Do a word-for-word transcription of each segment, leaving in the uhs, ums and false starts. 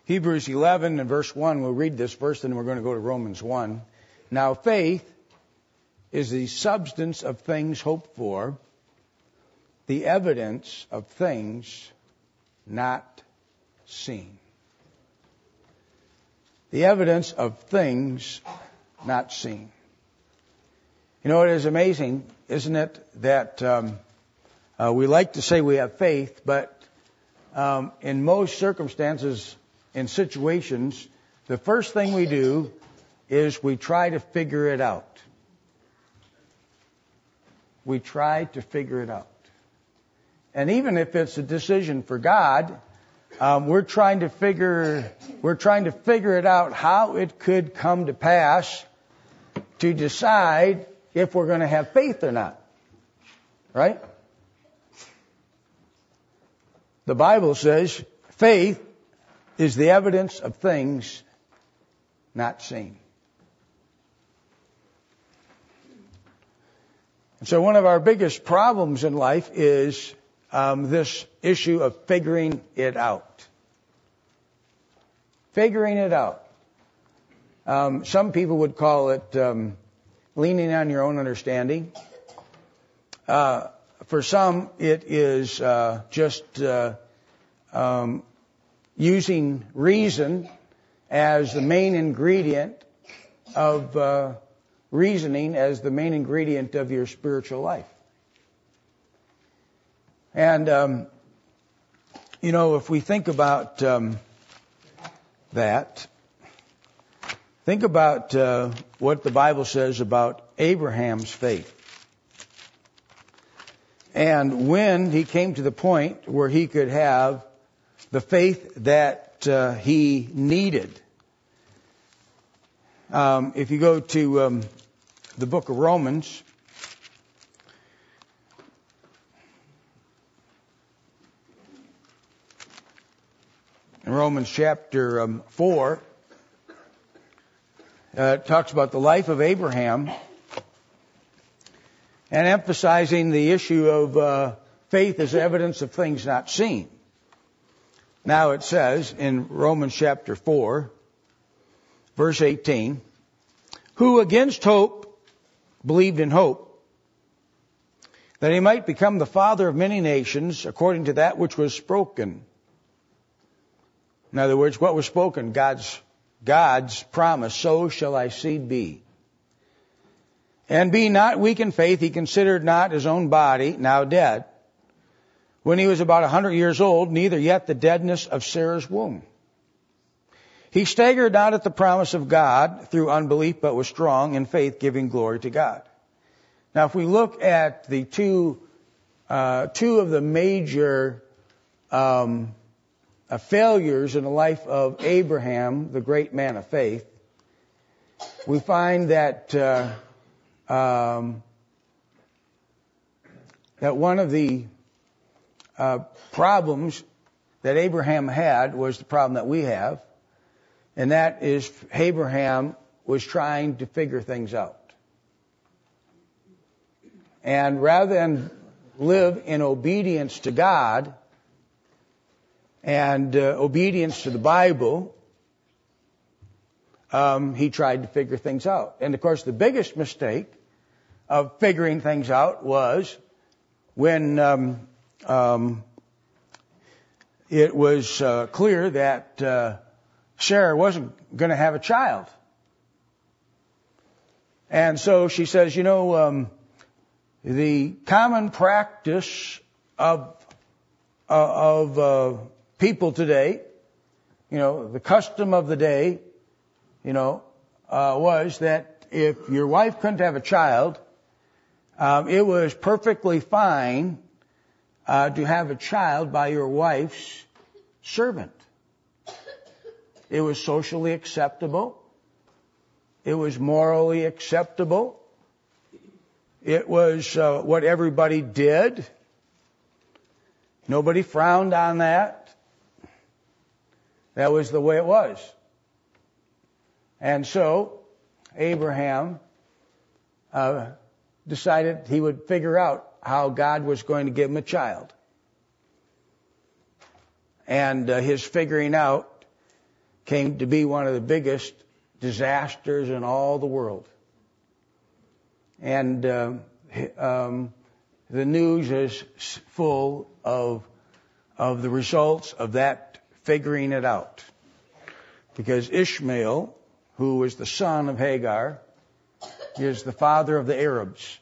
Hebrews eleven and verse one, we'll read this verse, and we're going to go to Romans one. Now faith is the substance of things hoped for, the evidence of things not seen. The evidence of things not seen. You know, it is amazing, isn't it, that um, uh, we like to say we have faith, but um, in most circumstances, in situations, the first thing we do is we try to figure it out. We try to figure it out. And even if it's a decision for God, um, we're trying to figure we're trying to figure it out how it could come to pass to decide if we're going to have faith or not. Right? The Bible says faith is the evidence of things not seen. And so one of our biggest problems in life is um, this issue of figuring it out. Figuring it out. Um, some people would call it um, leaning on your own understanding. Uh, for some, it is uh, just uh, um, using reason as the main ingredient of uh, reasoning as the main ingredient of your spiritual life. And, um, you know, if we think about um, that, think about uh, what the Bible says about Abraham's faith. And when he came to the point where he could have the faith that uh, he needed. Um, if you go to um, the book of Romans, in Romans chapter um, four, uh, it talks about the life of Abraham and emphasizing the issue of uh, faith as evidence of things not seen. Now it says in Romans chapter four, verse eighteen, who against hope believed in hope, that he might become the father of many nations according to that which was spoken. In other words, what was spoken? God's, God's promise, so shall thy seed be. And be not weak in faith, he considered not his own body, now dead, when he was about a hundred years old, neither yet the deadness of Sarah's womb. He staggered not at the promise of God through unbelief, but was strong in faith, giving glory to God. Now, if we look at the two, uh, two of the major um, uh, failures in the life of Abraham, the great man of faith, we find that uh, um, that one of the uh, problems that Abraham had was the problem that we have. And that is Abraham was trying to figure things out. And rather than live in obedience to God and uh, obedience to the Bible, um, he tried to figure things out. And of course, the biggest mistake of figuring things out was when um, um, it was uh, clear that uh, Sarah wasn't going to have a child. And so she says, you know, um, the common practice of uh, of uh, people today, you know, the custom of the day, you know, uh, was that if your wife couldn't have a child, um, it was perfectly fine uh, to have a child by your wife's servant. It was socially acceptable. It was morally acceptable. It was uh, what everybody did. Nobody frowned on that. That was the way it was. And so Abraham uh, decided he would figure out how God was going to give him a child. And uh, his figuring out came to be one of the biggest disasters in all the world. And uh, um, the news is full of of the results of that figuring it out. Because Ishmael, who was the son of Hagar, is the father of the Arabs.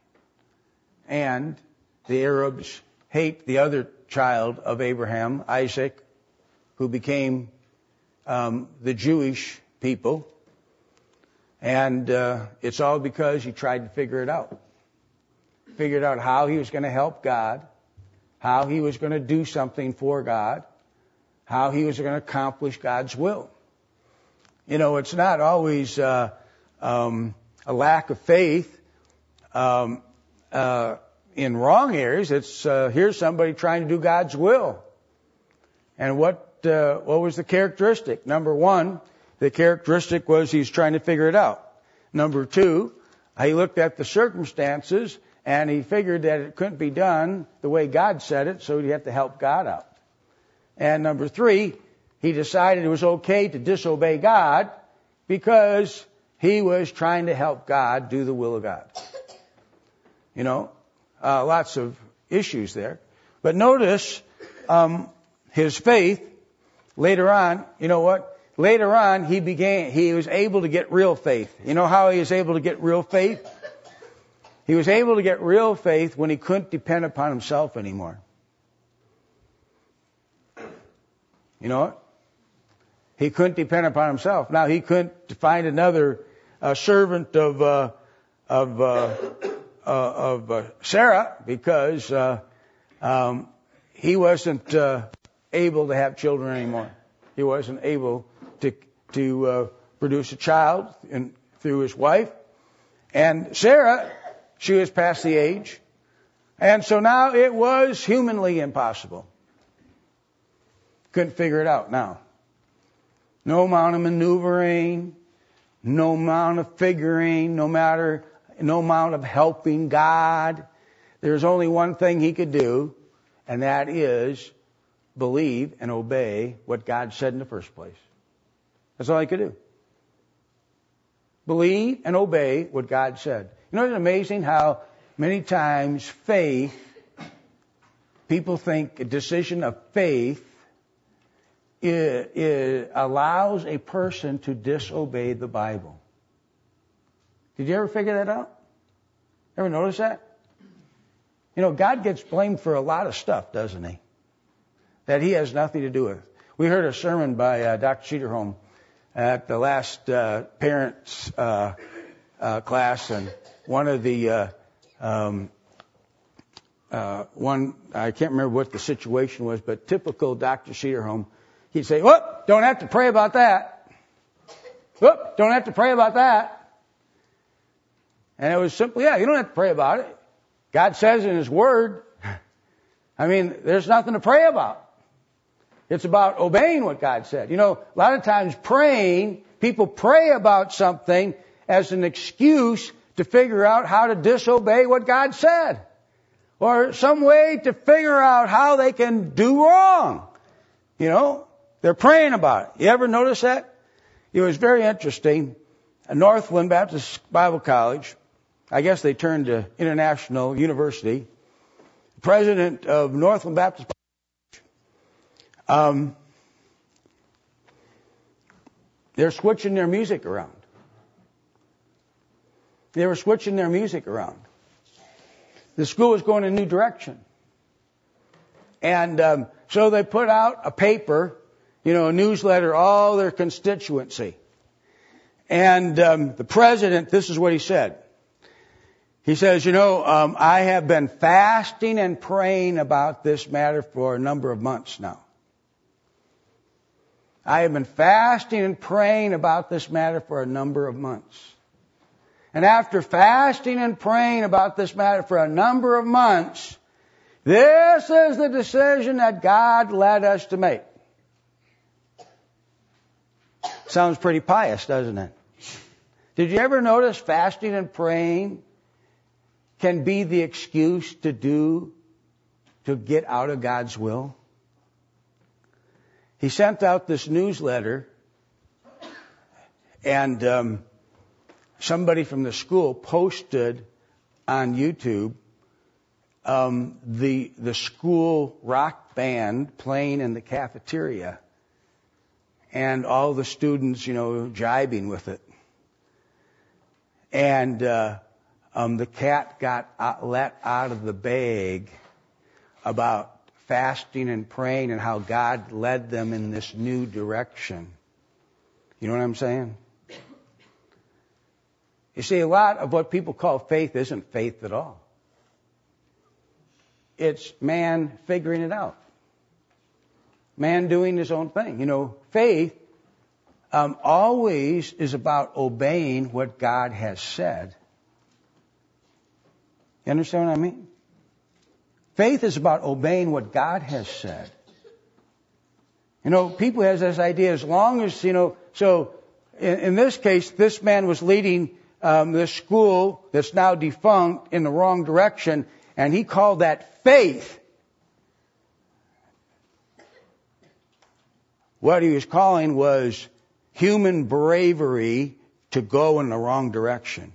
And the Arabs hate the other child of Abraham, Isaac, who became um, the Jewish people. And uh, it's all because he tried to figure it out. Figured out how he was going to help God, how he was going to do something for God, how he was going to accomplish God's will. You know, it's not always uh, um, a lack of faith um, uh, in wrong areas. It's uh, here's somebody trying to do God's will. And what uh, what was the characteristic? Number one, the characteristic was he's trying to figure it out. Number two, he looked at the circumstances and he figured that it couldn't be done the way God said it, so he'd have to help God out. And number three, he decided it was okay to disobey God because he was trying to help God do the will of God. You know, uh, lots of issues there. But notice um, his faith later on. You know what? Later on, he began. He was able to get real faith. You know how he was able to get real faith? He was able to get real faith when he couldn't depend upon himself anymore. You know what? He couldn't depend upon himself. Now, he couldn't find another uh, servant of uh, of uh, uh, of uh, Sarah because uh, um, he wasn't uh, able to have children anymore. He wasn't able to to uh, produce a child in, through his wife. And Sarah, she was past the age. And so now it was humanly impossible. Couldn't figure it out now. No amount of maneuvering, no amount of figuring, no matter, no amount of helping God. There's only one thing he could do, and that is believe and obey what God said in the first place. That's all he could do. Believe and obey what God said. You know, it's amazing how many times faith, people think a decision of faith It, it allows a person to disobey the Bible. Did you ever figure that out? Ever notice that? You know, God gets blamed for a lot of stuff, doesn't he? That he has nothing to do with. We heard a sermon by uh, Doctor Cederholm at the last uh, parents uh, uh, class, and one of the uh, um, uh, one I can't remember what the situation was, but typical Doctor Cederholm. He'd say, whoop, don't have to pray about that. Whoop, don't have to pray about that. And it was simple, yeah, you don't have to pray about it. God says in his word. I mean, there's nothing to pray about. It's about obeying what God said. You know, a lot of times praying, people pray about something as an excuse to figure out how to disobey what God said. Or some way to figure out how they can do wrong. You know? They're praying about it. You ever notice that? It was very interesting. At Northland Baptist Bible College, I guess they turned to International University. The president of Northland Baptist Bible College, um, they're switching their music around. They were switching their music around. The school was going in a new direction. And um, so they put out a paper, you know, a newsletter, all their constituency. And um, the president, this is what he said. He says, you know, um, I have been fasting and praying about this matter for a number of months now. I have been fasting and praying about this matter for a number of months. And after fasting and praying about this matter for a number of months, this is the decision that God led us to make. Sounds pretty pious, doesn't it? Did you ever notice fasting and praying can be the excuse to do, to get out of God's will? He sent out this newsletter and um, somebody from the school posted on YouTube um, the the school rock band playing in the cafeteria, and all the students, you know, jibing with it. And uh, um, the cat got out, let out of the bag about fasting and praying and how God led them in this new direction. You know what I'm saying? You see, a lot of what people call faith isn't faith at all. It's man figuring it out. Man doing his own thing. You know, faith um, always is about obeying what God has said. You understand what I mean? Faith is about obeying what God has said. You know, people have this idea, as long as, you know, so in, in this case, this man was leading um, this school that's now defunct in the wrong direction, and he called that faith. What he was calling was human bravery to go in the wrong direction.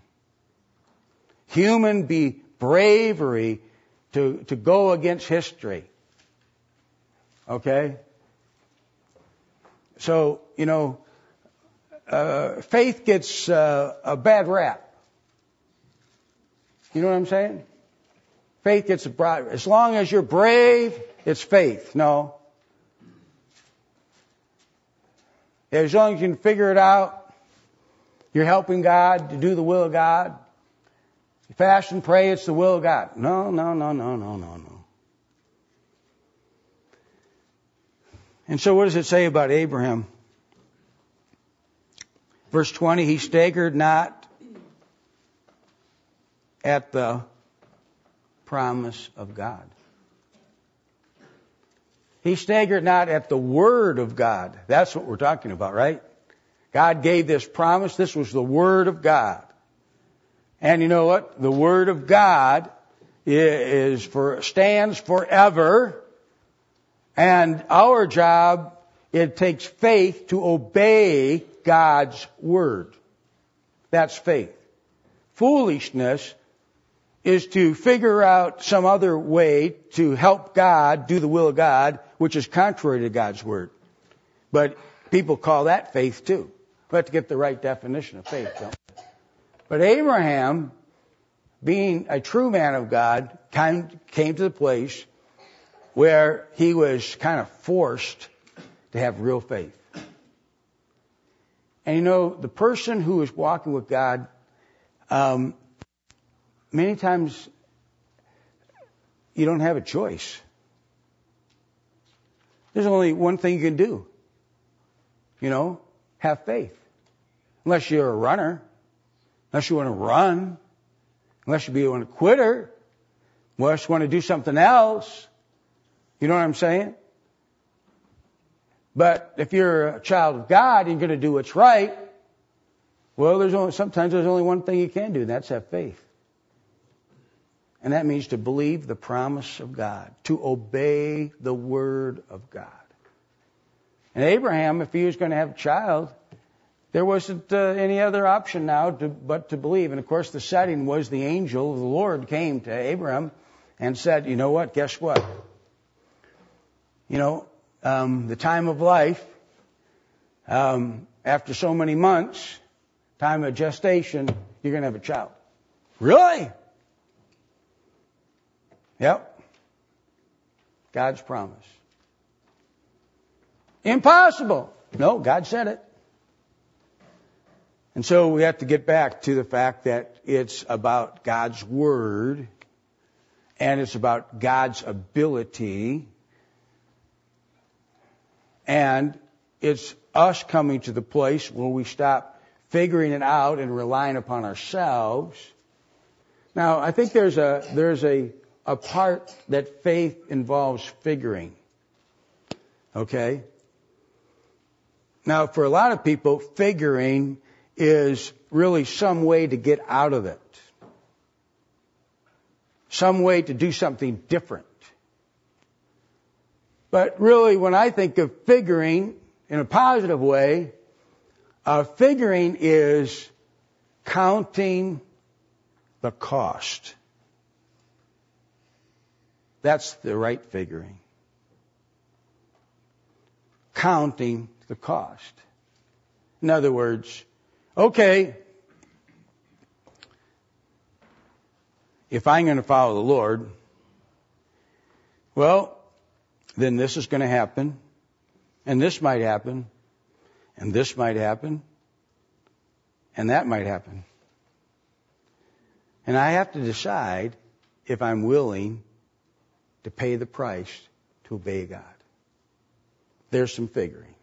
Human be bravery to, to go against history. Okay? So, you know, uh, faith gets uh, a bad rap. You know what I'm saying? Faith gets a broad, as long as you're brave, it's faith. No. As long as you can figure it out, you're helping God to do the will of God. You fast and pray, it's the will of God. No, no, no, no, no, no, no. And so what does it say about Abraham? Verse twenty, he staggered not at the promise of God. He staggered not at the word of God. That's what we're talking about, right? God gave this promise. This was the word of God. And you know what? The word of God is for, stands forever. And our job, it takes faith to obey God's word. That's faith. Foolishness is to figure out some other way to help God do the will of God, which is contrary to God's word. But people call that faith too. We have to get the right definition of faith, don't we? But Abraham, being a true man of God, came, came to the place where he was kind of forced to have real faith. And you know, the person who is walking with God, um, many times you don't have a choice. There's only one thing you can do. You know, have faith. Unless you're a runner. Unless you want to run. Unless you be a quitter. Unless you want to do something else. You know what I'm saying? But if you're a child of God and you're going to do what's right, well, there's only, sometimes there's only one thing you can do, and that's have faith. And that means to believe the promise of God, to obey the word of God. And Abraham, if he was going to have a child, there wasn't uh, any other option now to, but to believe. And of course, the setting was the angel of the Lord came to Abraham and said, you know what, guess what? You know, um, the time of life, um, after so many months, time of gestation, you're going to have a child. Really? Yep. God's promise. Impossible. No, God said it. And so we have to get back to the fact that it's about God's word and it's about God's ability, and it's us coming to the place where we stop figuring it out and relying upon ourselves. Now, I think there's a there's a a part that faith involves figuring. Okay? Now, for a lot of people, figuring is really some way to get out of it. Some way to do something different. But really, when I think of figuring in a positive way, Uh, figuring is counting the cost. That's the right figuring. Counting the cost. In other words, okay, if I'm going to follow the Lord, well, then this is going to happen, and this might happen, and this might happen, and that might happen. And I have to decide if I'm willing to pay the price to obey God. There's some figuring.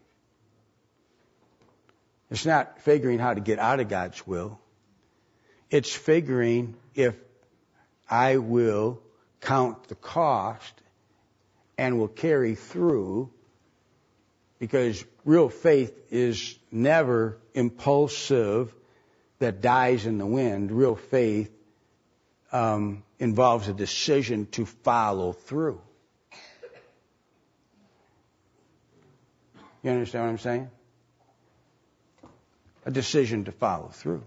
It's not figuring how to get out of God's will. It's figuring if I will count the cost and will carry through, because real faith is never impulsive that dies in the wind. Real faith um, involves a decision to follow through. You understand what I'm saying? A decision to follow through.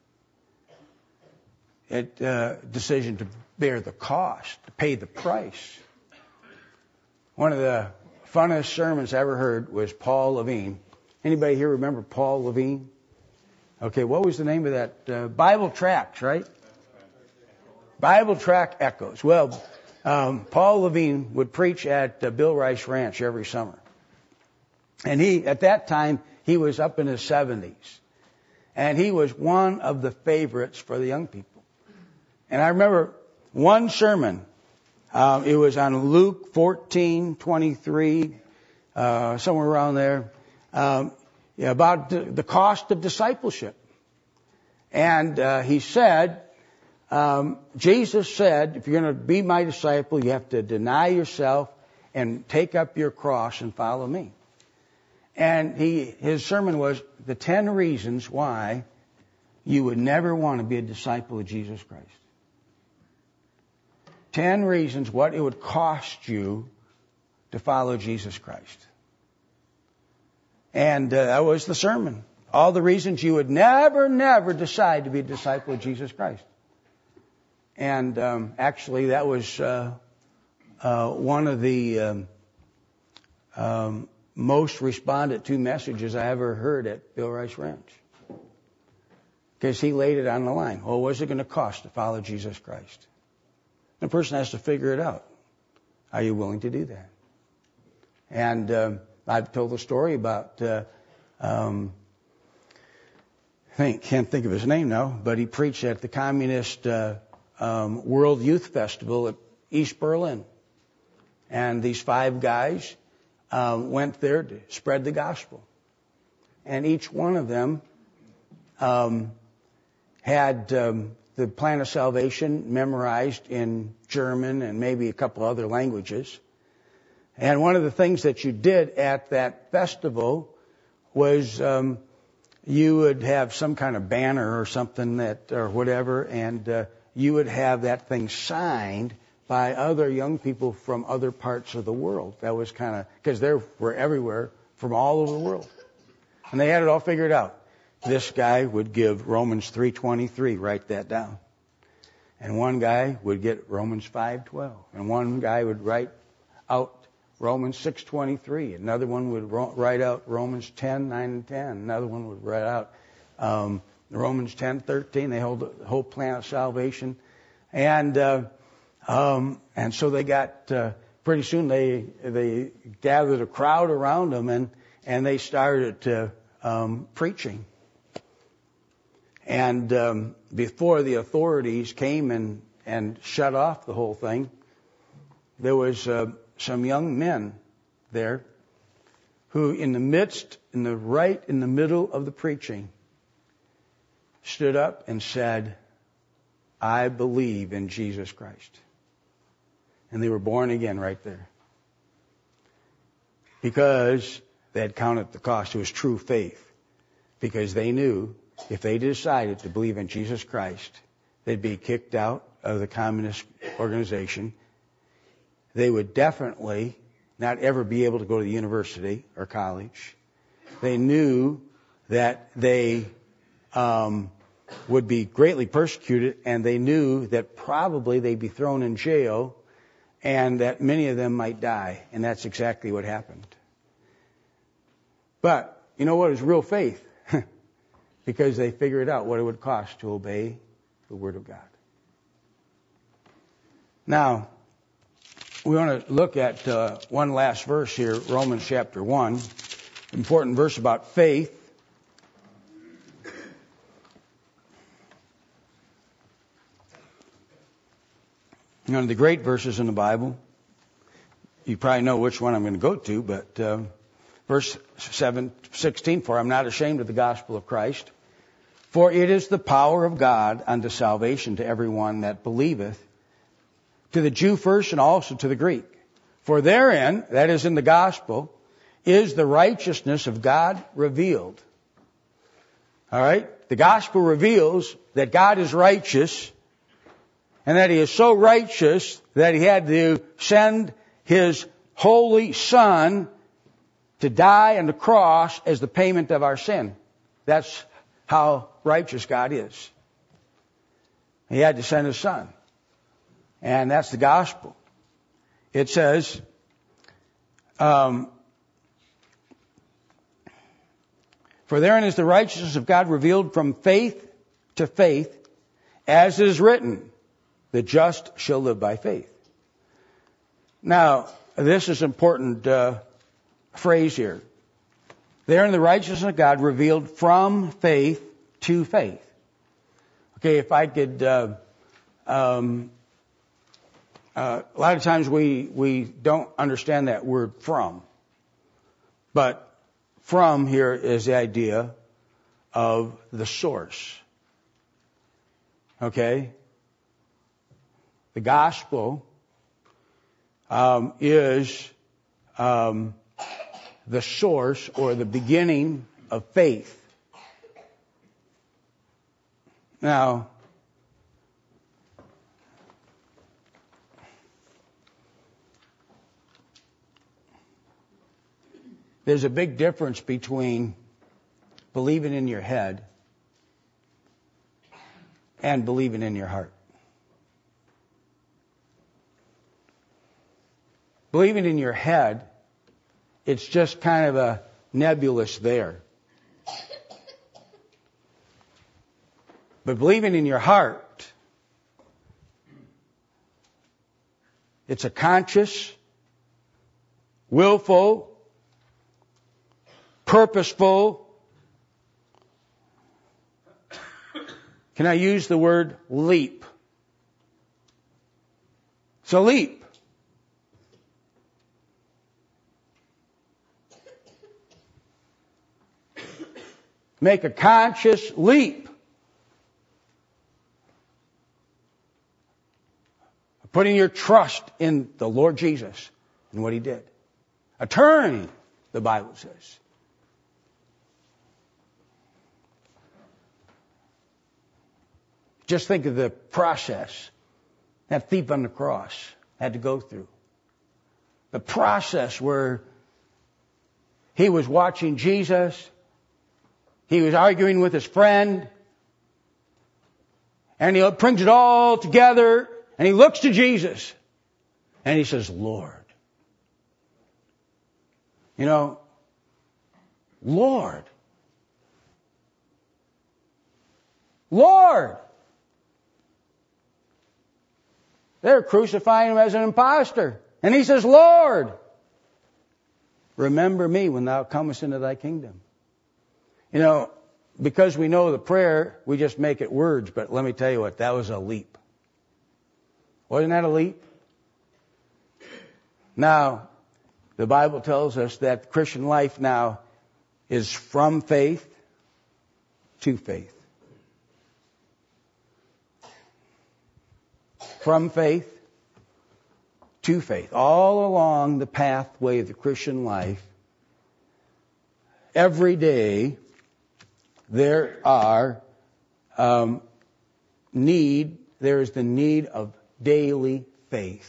A uh, decision to bear the cost, to pay the price. One of the funnest sermons I ever heard was Paul Levine. Anybody here remember Paul Levine? Okay, what was the name of that? Uh, Bible Tracts, right? Bible Tract Echoes. Well, um, Paul Levine would preach at uh, Bill Rice Ranch every summer. And he, at that time, he was up in his seventies. And he was one of the favorites for the young people. And I remember one sermon. Um, it was on Luke fourteen twenty-three, uh, somewhere around there, um, yeah, about the, the cost of discipleship. And uh, he said, um, Jesus said, if you're going to be my disciple, you have to deny yourself and take up your cross and follow me. And he, his sermon was the ten reasons why you would never want to be a disciple of Jesus Christ. Ten reasons what it would cost you to follow Jesus Christ. And uh, that was the sermon. All the reasons you would never, never decide to be a disciple of Jesus Christ. And um, actually that was uh, uh, one of the um, um, most responded to messages I ever heard at Bill Rice Ranch. Because he laid it on the line. Well, what's it going to cost to follow Jesus Christ? The person has to figure it out. Are you willing to do that? And um, I've told the story about, uh, um, I think, can't think of his name now, but he preached at the Communist uh, um, World Youth Festival at East Berlin. And these five guys uh, went there to spread the gospel. And each one of them um, had um, the plan of salvation memorized in German and maybe a couple other languages. And one of the things that you did at that festival was um, you would have some kind of banner or something that, or whatever, and uh, you would have that thing signed by other young people from other parts of the world. That was kind of, because they were everywhere from all over the world. And they had it all figured out. This guy would give Romans three twenty-three, write that down. And one guy would get Romans five twelve. And one guy would write out Romans six twenty-three. Another one would ro- write out Romans ten nine and ten. Another one would write out um, Romans ten thirteen. They hold the whole plan of salvation. And uh, um, and so they got, uh, pretty soon they they gathered a crowd around them and, and they started uh, um, preaching. And um, before the authorities came and, and shut off the whole thing, there was uh, some young men there who, in the midst, in the right in the middle of the preaching, stood up and said, "I believe in Jesus Christ." And they were born again right there. Because they had counted the cost. It was true faith. Because they knew if they decided to believe in Jesus Christ, they'd be kicked out of the communist organization. They would definitely not ever be able to go to university or college. They knew that they um, would be greatly persecuted, and they knew that probably they'd be thrown in jail and that many of them might die. And that's exactly what happened. But you know what is real faith? Because they figured out what it would cost to obey the Word of God. Now, we want to look at uh, one last verse here, Romans chapter one. Important verse about faith. One of the great verses in the Bible. You probably know which one I'm going to go to, but uh, verse seven, sixteen, for I'm not ashamed of the gospel of Christ, for it is the power of God unto salvation to everyone that believeth, to the Jew first and also to the Greek. For therein, that is in the gospel, is the righteousness of God revealed. All right? The gospel reveals that God is righteous, and that He is so righteous that He had to send His holy Son to die on the cross as the payment of our sin. That's how righteous God is. He had to send His Son. And that's the gospel. It says, um, for therein is the righteousness of God revealed from faith to faith, as is written, the just shall live by faith. Now, this is an important uh, phrase here. Therein the righteousness of God revealed from faith to faith. Okay, if I could... Uh, um, Uh, a lot of times we, we don't understand that word from. But from here is the idea of the source. Okay? The gospel um, is um, the source or the beginning of faith. Now, there's a big difference between believing in your head and believing in your heart. Believing in your head, it's just kind of a nebulous there. But believing in your heart, it's a conscious, willful, purposeful. Can I use the word leap? It's a leap. Make a conscious leap. Putting your trust in the Lord Jesus and what He did. A turning, the Bible says. Just think of the process that thief on the cross had to go through. The process where he was watching Jesus, he was arguing with his friend, and he brings it all together, and he looks to Jesus, and he says, Lord. You know, Lord. Lord. They're crucifying him as an imposter. And he says, Lord, remember me when thou comest into thy kingdom. You know, because we know the prayer, we just make it words. But let me tell you what, that was a leap. Wasn't that a leap? Now, the Bible tells us that Christian life now is from faith to faith. From faith to faith. All along the pathway of the Christian life, every day there are um, need, there is the need of daily faith.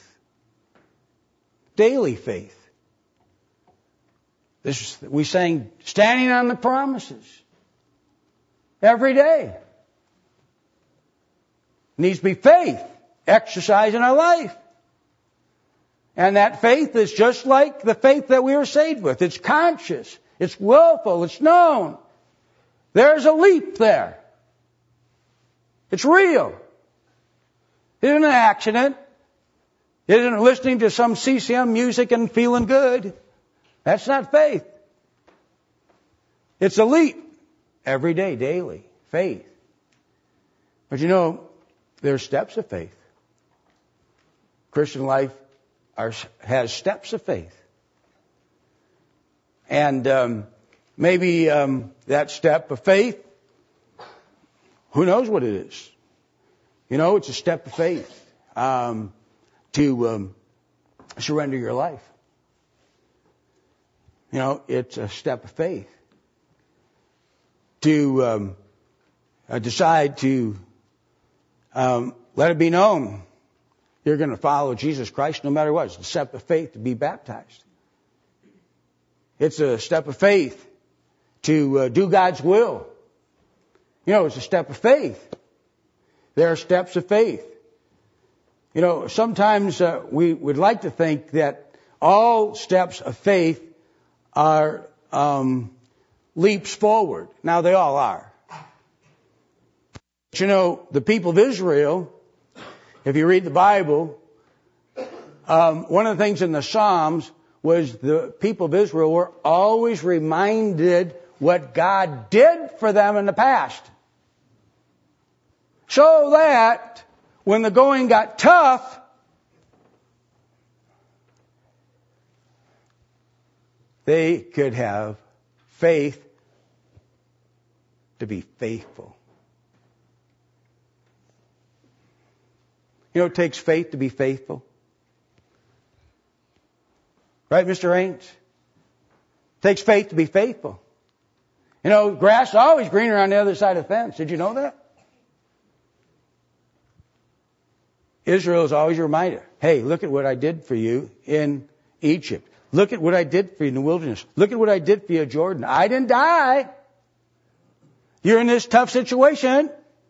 Daily faith. This, we sang, standing on the promises. every day. It needs to be faith exercised in our life. And that faith is just like the faith that we are saved with. It's conscious. It's willful. It's known. There's a leap there. It's real. It isn't an accident. It isn't listening to some C C M music and feeling good. That's not faith. It's a leap. Every day, daily. Faith. But you know, there's steps of faith. Christian life are, has steps of faith. And um, maybe um, that step of faith, who knows what it is? You know, it's a step of faith um, to um, surrender your life. You know, it's a step of faith to um, uh, decide to um, let it be known you're going to follow Jesus Christ no matter what. It's a step of faith to be baptized. It's a step of faith to uh, do God's will. You know, it's a step of faith. There are steps of faith. You know, sometimes uh, we would like to think that all steps of faith are um, leaps forward. Now, they all are. But you know, the people of Israel, if you read the Bible, um, one of the things in the Psalms was the people of Israel were always reminded what God did for them in the past. So that when the going got tough, they could have faith to be faithful. You know, it takes faith to be faithful. Right, Mister Raines? It takes faith to be faithful. You know, grass is always greener on the other side of the fence. Did you know that? Israel is always reminded, hey, look at what I did for you in Egypt. Look at what I did for you in the wilderness. Look at what I did for you in Jordan. I didn't die. You're in this tough situation.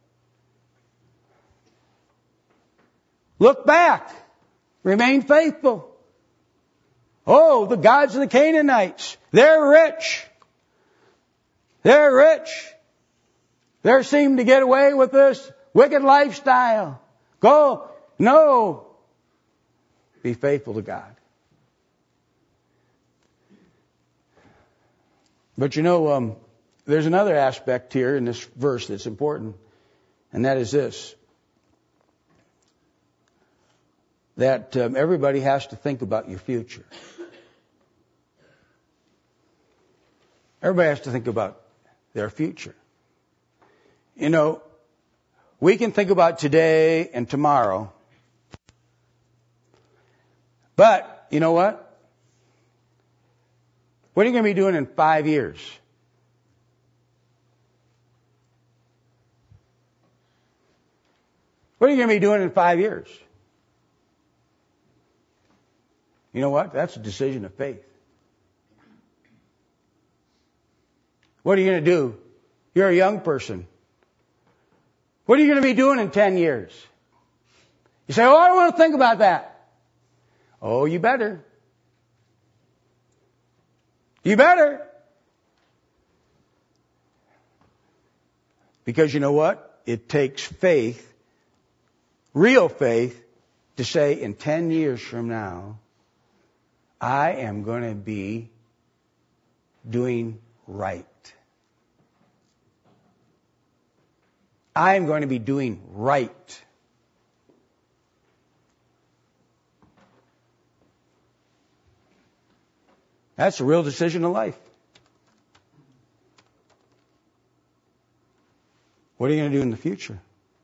Look back. Remain faithful. Oh, the gods of the Canaanites. They're rich. They're rich. They seem to get away with this wicked lifestyle. Go. No. Be faithful to God. But you know, um, there's another aspect here in this verse that's important, and that is this. That um, everybody has to think about your future. Everybody has to think about their future. You know, we can think about today and tomorrow. But, you know what? What are you going to be doing in five years? What are you going to be doing in five years? You know what? That's a decision of faith. What are you going to do? You're a young person. What are you going to be doing in ten years? You say, oh, I don't want to think about that. Oh, you better. You better. Because you know what? It takes faith, real faith, to say in ten years from now, I am going to be doing right. I am going to be doing right. That's a real decision in life. What are you going to do in the future?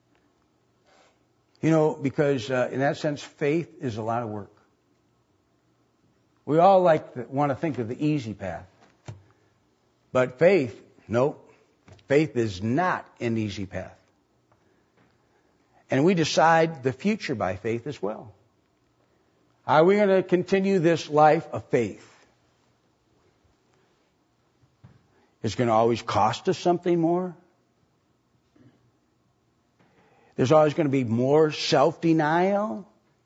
You know, because uh, in that sense, faith is a lot of work. We all like to, want to think of the easy path. But faith, nope. Faith is not an easy path. And we decide the future by faith as well. Are we going to continue this life of faith? It's going to always cost us something more. There's always going to be more self-denial.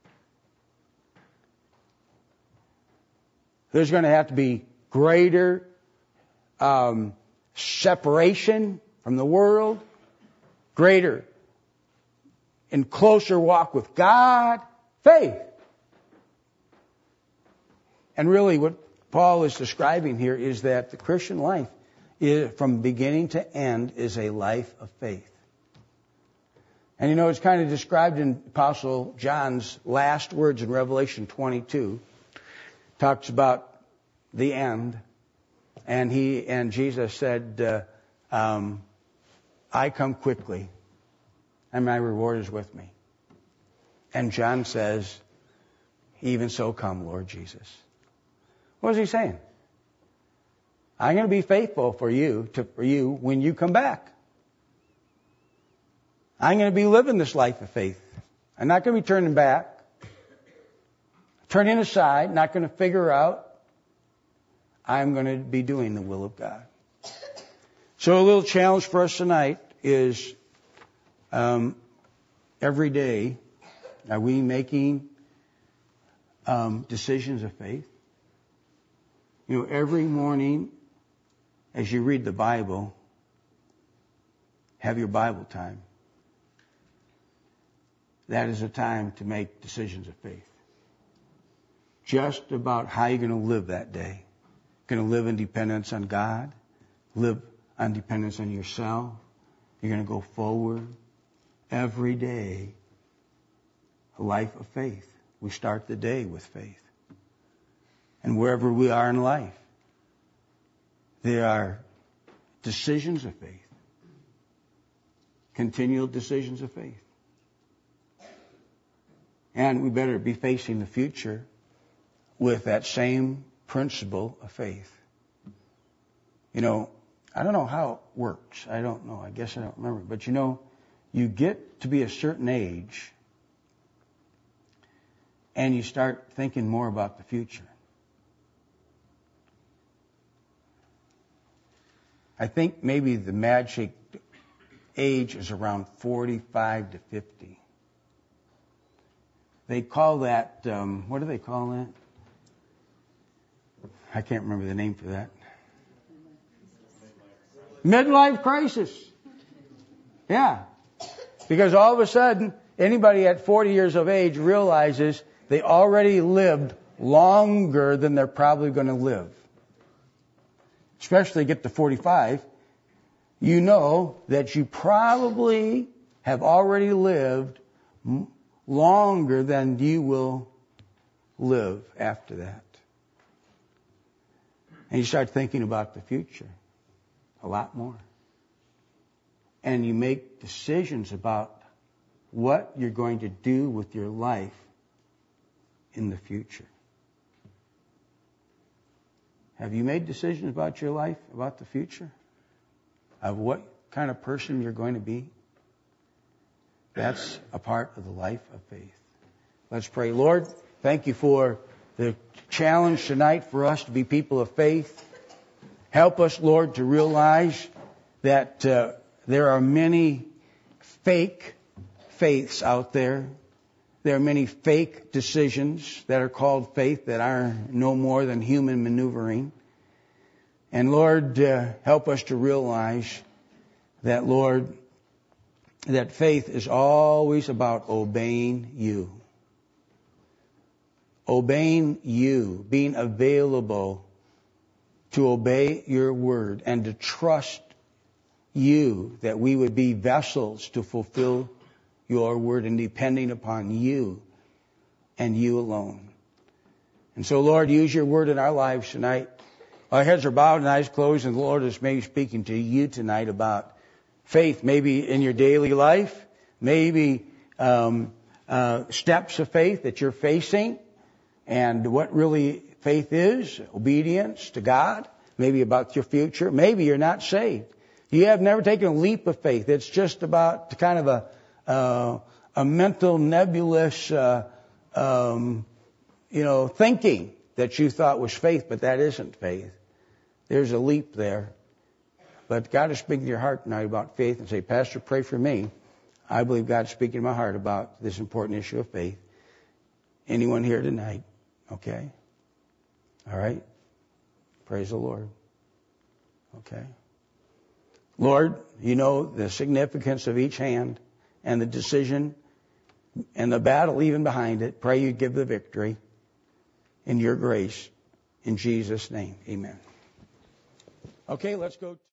There's going to have to be greater um, separation from the world, greater and closer walk with God, faith. And really what Paul is describing here is that the Christian life, is, from beginning to end, is a life of faith. And you know, it's kind of described in Apostle John's last words in Revelation twenty-two. Talks about the end. And he and Jesus said, uh, um, I come quickly, and my reward is with me. And John says, even so come, Lord Jesus. What is he saying? I'm going to be faithful for you, to, for you when you come back. I'm going to be living this life of faith. I'm not going to be turning back, turning aside, not going to figure out. I'm going to be doing the will of God. So a little challenge for us tonight is um, every day, are we making um, decisions of faith? You know, every morning as you read the Bible, have your Bible time. That is a time to make decisions of faith. Just about how you're going to live that day. You're going to live in dependence on God. Live on dependence on yourself. You're going to go forward every day. A life of faith. We start the day with faith. And wherever we are in life, there are decisions of faith. Continual decisions of faith. And we better be facing the future with that same principle of faith. You know, I don't know how it works. I don't know. I guess I don't remember. But you know, you get to be a certain age and you start thinking more about the future. I think maybe the magic age is around forty-five to fifty. They call that, um, what do they call that? I can't remember the name for that. Midlife crisis. Yeah. Because all of a sudden, anybody at forty years of age realizes they already lived longer than they're probably going to live. Especially get to forty-five, you know that you probably have already lived m- longer than you will live after that. And you start thinking about the future a lot more. And you make decisions about what you're going to do with your life in the future. Have you made decisions about your life, about the future? Of what kind of person you're going to be? That's a part of the life of faith. Let's pray. Lord, thank you for the challenge tonight for us to be people of faith. Help us, Lord, to realize that uh, there are many fake faiths out there. There are many fake decisions that are called faith that are no more than human maneuvering. And Lord, uh, help us to realize that, Lord, that faith is always about obeying you. Obeying you, being available to obey your word and to trust you, that we would be vessels to fulfill your word and depending upon you and you alone. And so, Lord, use your word in our lives tonight. Our heads are bowed and eyes closed, and the Lord is maybe speaking to you tonight about faith, maybe in your daily life, maybe um, uh, steps of faith that you're facing, and what really faith is, obedience to God, maybe about your future. Maybe you're not saved. You have never taken a leap of faith. It's just about kind of a uh, a mental nebulous, uh, um, you know, thinking that you thought was faith, but that isn't faith. There's a leap there. But God is speaking to your heart tonight about faith and say, Pastor, pray for me. I believe God's speaking to my heart about this important issue of faith. Anyone here tonight? Okay. All right. Praise the Lord. Okay. Lord, you know the significance of each hand and the decision and the battle even behind it. Pray you give the victory in your grace. In Jesus' name, amen. Okay, let's go.